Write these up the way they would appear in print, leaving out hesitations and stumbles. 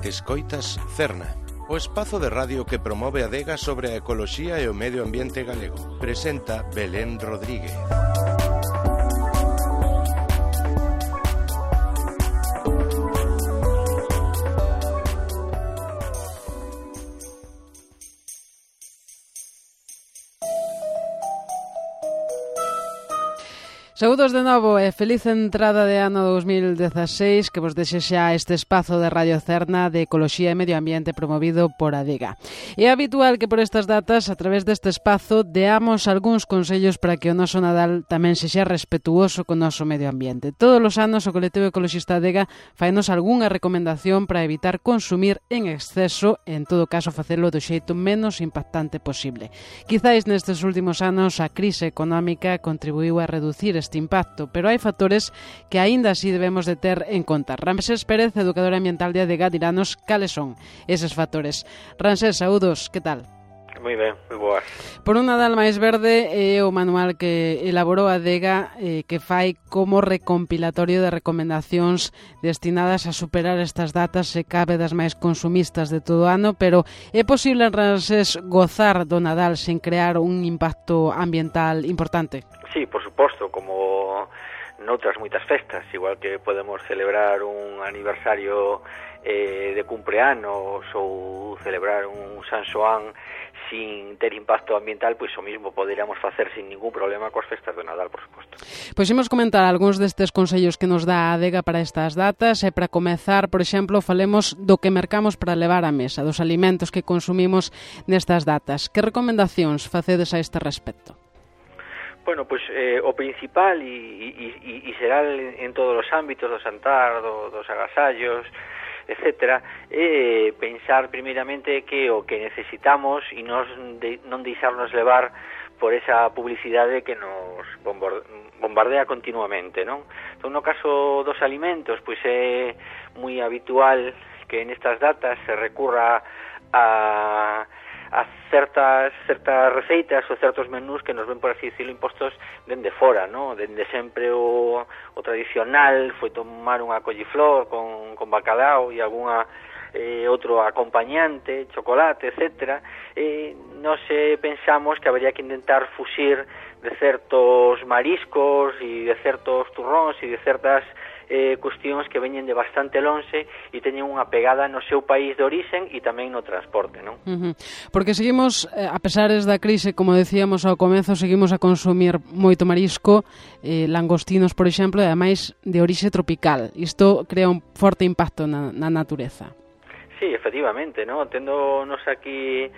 Escoitas Cerna, o espazo de radio que promove a adega sobre a ecoloxía e o medio ambiente galego. Presenta Belén Rodríguez. Saúdos de novo e feliz entrada de ano 2016 que vos dexe xa este espazo de Radio Cerna de Ecoloxía e Medio Ambiente promovido por ADEGA. É habitual que por estas datas, a través deste espazo, deamos algúns consellos para que o noso Nadal tamén sexa respetuoso co noso medio ambiente. Todos os anos o colectivo ecologista ADEGA fainos algunha recomendación para evitar consumir en exceso e, en todo caso, facelo do xeito menos impactante posible. Quizáis nestes últimos anos a crise económica contribuiu a reducir este impacto, pero hai factores que aínda así debemos de ter en conta. Ramsés Pérez, educador ambiental de ADEGA, diranos cales son eses factores. Ramsés, saúdos, que tal? Moi ben, moi boas. Por un Nadal máis verde é o manual que elaborou a ADEGA que fai como recompilatorio de recomendacións destinadas a superar estas datas se cabe das máis consumistas de todo o ano, pero é posible, Ramsés, gozar do Nadal sen crear un impacto ambiental importante? Sí, por suposto, como noutras moitas festas, igual que podemos celebrar un aniversario de cumpleanos ou celebrar un San Xoán sin ter impacto ambiental, pois o mismo poderíamos facer sin ningún problema coas festas do Nadal, por suposto. Pois imos comentar algúns destes consellos que nos dá a ADEGA para estas datas e para comezar, por exemplo, falemos do que mercamos para levar á mesa, dos alimentos que consumimos nestas datas. Que recomendacións facedes a este respecto? Bueno, pois o principal e será en todos os ámbitos do xantar, dos agasallos, etcétera, é pensar primeiramente que o que necesitamos e non deixarnos levar por esa publicidade que nos bombardea continuamente, non? Entón, no caso dos alimentos, pois é moi habitual que nestas datas se recurra a certas receitas ou certos menús que nos ven, por así dicirlo, impostos dende fora, ¿no? Dende sempre o tradicional foi tomar unha colliflor con bacalao e algunha outro acompañante, chocolate, etcétera. Nós pensamos que habería que intentar fuxir de certos mariscos e de certos turróns e de certas cuestións que veñen de bastante lonxe e teñen unha pegada no seu país de orixen e tamén no transporte, non? Porque seguimos, a pesares da crise, como decíamos ao comezo, seguimos a consumir moito marisco, langostinos, por exemplo, e ademais de orixe tropical. Isto crea un forte impacto na natureza. Sí, efectivamente, ¿no? Tendonos aquí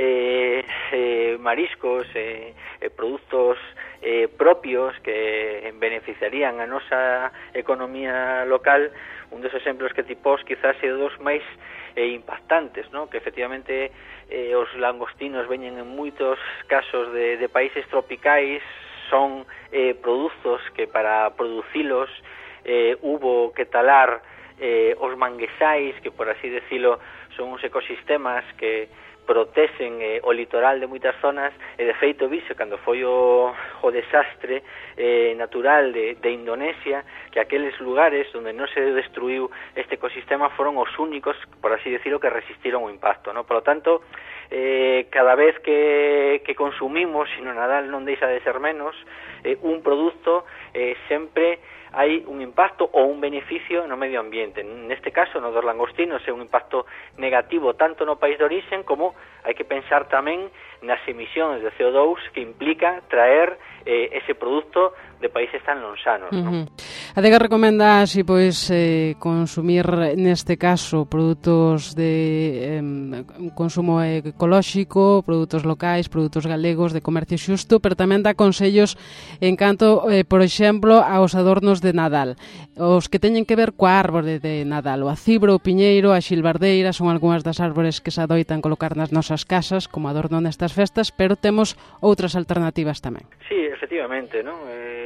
mariscos, produtos propios que beneficiarían a nosa economía local. Un dos exemplos que tipos quizás é dos máis impactantes, ¿no? Que efectivamente os langostinos veñen en moitos casos de países tropicais, son produtos que para producilos hubo que talar os manguesais, que por así decirlo son uns ecosistemas que protexen o litoral de moitas zonas, e de feito vixe cando foi o desastre natural de Indonesia, que aqueles lugares onde non se destruiu este ecosistema foron os únicos, por así decirlo, que resistiron o impacto, ¿no? Por lo tanto, cada vez que consumimos, e no Nadal non deixa de ser menos, un produto sempre hai un impacto ou un beneficio no medio ambiente. Neste caso, no dos langostinos, é un impacto negativo tanto no país de orixen como hai que pensar tamén nas emisións de CO2 que implica traer ese produto de países tan lonxanos, non? A ADEGA recomenda así, pois, consumir neste caso produtos de consumo ecolóxico, produtos locais, produtos galegos de comercio xusto, pero tamén dá consellos en canto, por exemplo, aos adornos de Nadal. Os que teñen que ver coa árbore de Nadal, o acibro, o piñeiro, a xilbardeira, son algunhas das árbores que se adoitan colocar nas nosas casas como adorno nestas festas, pero temos outras alternativas tamén. Sí, efectivamente, non?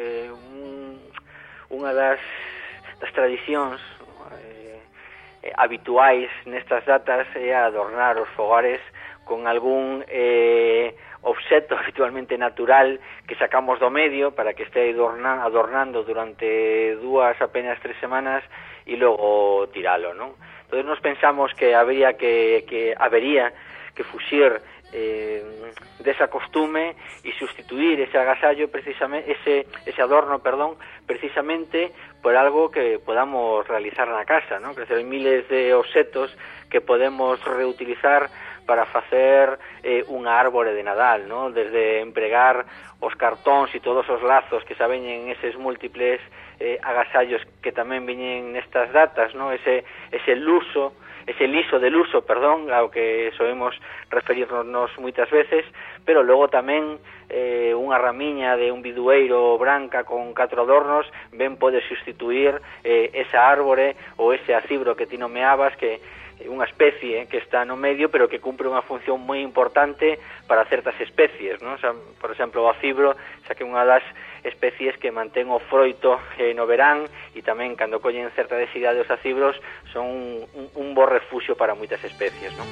Unha das tradicións habituais nestas datas é adornar os fogares con algún obxecto habitualmente natural que sacamos do medio para que este adornando durante 2 apenas 3 semanas e logo tiralo, non? Entonces nos pensamos que habería que fuxir desa costume e sustituir ese agasallo precisamente, ese adorno, precisamente por algo que podamos realizar na casa, ¿no? Que hai miles de obxetos que podemos reutilizar para facer unha árbore de Nadal, ¿no? Desde empregar os cartóns e todos os lazos que xa veñen eses múltiples agasallos que tamén veñen nestas datas, ¿no? Ese liso del uso, ao que soemos referirnos moitas veces, pero logo tamén unha ramiña de un bidueiro branca con 4 adornos ben pode sustituir esa árbore ou ese acibro que ti nomeabas, que é unha especie que está no medio, pero que cumpre unha función moi importante para certas especies, ¿no? O sea, por exemplo, o acibro, xa que é unha das especies que mantén o froito no verán, e tamén cando collen certa densidade os acibros son un bo refuxio para moitas especies, ¿no?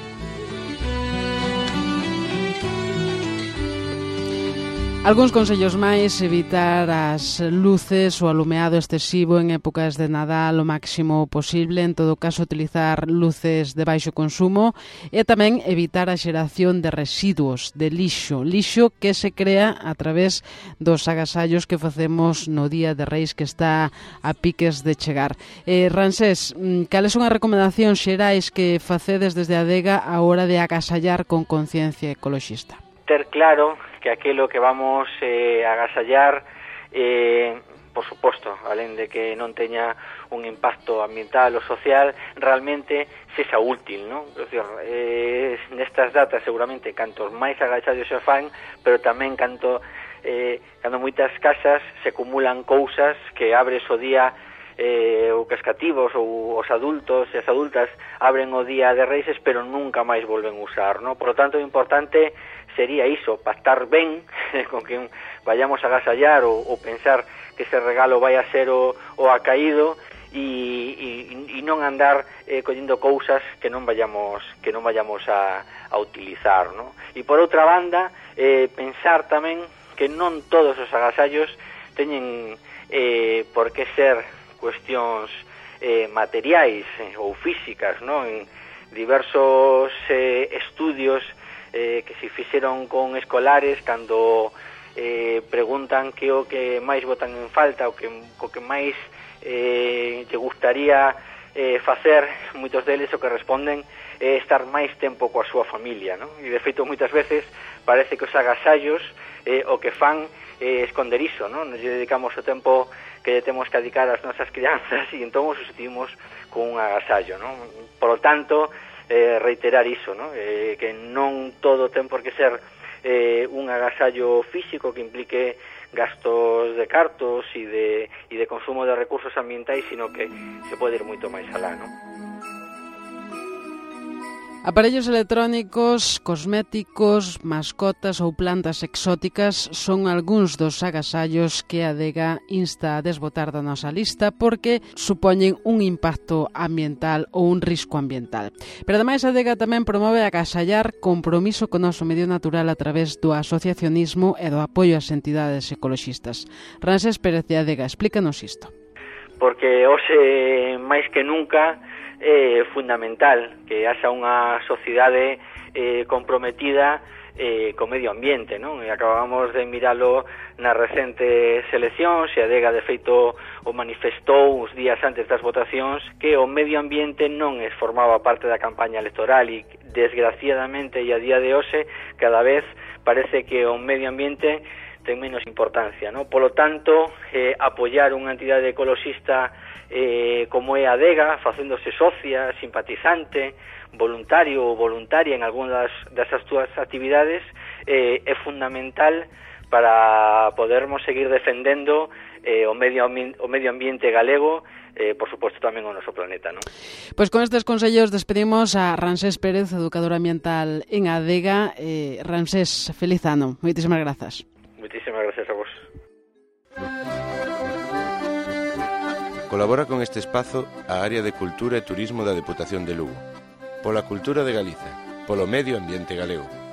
Algúns consellos máis: evitar as luces, o alumeado excesivo en épocas de Nadal o máximo posible, en todo caso utilizar luces de baixo consumo, e tamén evitar a xeración de residuos, de lixo que se crea a través dos agasallos que facemos no Día de Reis, que está a piques de chegar. Ransés, cales son as recomendacións xerais que facedes desde a adega a hora de agasallar con conciencia ecoloxista? Ter claro que aquilo que vamos a agasallar, por suposto, alén de que non teña un impacto ambiental ou social, realmente sexa útil, non? É dicir, nestas datas seguramente cantos máis agasallos se fan, pero tamén cando moitas casas se acumulan cousas que abres o día, ou que os cativos ou os adultos e as adultas abren o Día de Reis, pero nunca máis volven a usar, non? Por lo tanto, o importante sería iso, pactar ben con que vayamos a agasallar ou pensar que ese regalo vai a ser o acaído, e non andar collendo cousas que non vayamos a utilizar, ¿no? E por outra banda, pensar tamén que non todos os agasallos teñen por que ser cuestións materiais ou físicas, ¿no? En diversos estudios que se fixeron con escolares, cando preguntan que o que máis botan en falta, o que máis lle gustaría facer, moitos deles o que responden é estar máis tempo coa súa familia, ¿no? E de feito moitas veces parece que os agasallos o que fan é esconder iso, ¿no? Nos dedicamos o tempo que temos que dedicar ás nosas crianzas e entón os sustituimos con un agasallo, ¿no? Por lo tanto, reiterar iso, ¿no? Que non todo ten por que ser un agasallo físico que implique gastos de cartos e de consumo de recursos ambientais, sino que se pode ir moito máis alá, ¿no? Aparellos electrónicos, cosméticos, mascotas ou plantas exóticas son algúns dos agasallos que a adega insta a desbotar da nosa lista porque supoñen un impacto ambiental ou un risco ambiental. Pero ademais a adega tamén promove agasallar compromiso co noso medio natural a través do asociacionismo e do apoio ás entidades ecoloxistas. Ransés Pérez de Adega, explícanos isto. Porque hoxe máis que nunca é fundamental que haxa unha sociedade comprometida co medio ambiente, non? E acabamos de miralo nas recentes eleccións, e a adega de feito o manifestou uns días antes das votacións que o medio ambiente non formaba parte da campaña electoral, e desgraciadamente e a día de hoxe cada vez parece que o medio ambiente ten menos importancia, ¿no? Polo tanto, apoiar unha entidade ecoloxista como é a adega, facéndose socia, simpatizante, voluntario ou voluntaria en algunhas desas túas actividades, é fundamental para podermos seguir defendendo o medio ambiente galego, por suposto tamén o noso planeta, ¿no? Pois con estes consellos despedimos a Ransés Pérez, educador ambiental en Adega. Ransés, feliz ano. Moitísimas grazas. Moitísimas gracias a vos. Colabora con este espazo a Área de Cultura e Turismo da Deputación de Lugo. Pola cultura de Galiza, polo medio ambiente galego.